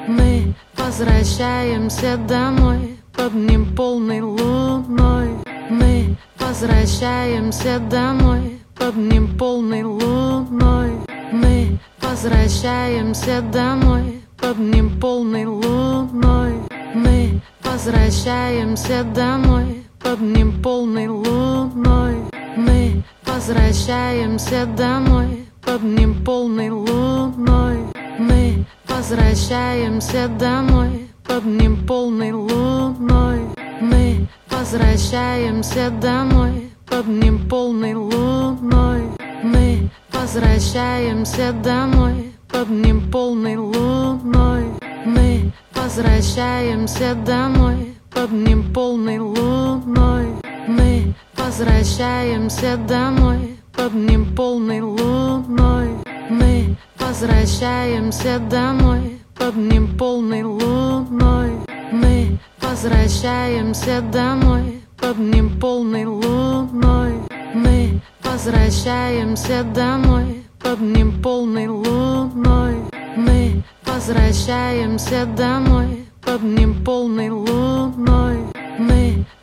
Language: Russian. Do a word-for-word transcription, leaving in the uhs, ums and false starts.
Мы возвращаемся домой под ним полной луной. Мы возвращаемся домой под ним полной луной. Мы возвращаемся домой под ним полной луной. Мы возвращаемся домой под ним полной луной. Мы возвращаемся домой под ним полной луной. Мы возвращаемся домой под ним полной луной. Мы возвращаемся домой под ним полной луной. Мы возвращаемся домой под ним полной луной. Мы возвращаемся домой под ним полной луной. Мы возвращаемся домой под ним полной луной. Мы возвращаемся домой под ним полной луной. Мы возвращаемся домой под ним полной луной. Мы возвращаемся домой под ним полной луной. Мы возвращаемся домой под ним полной луной. Мы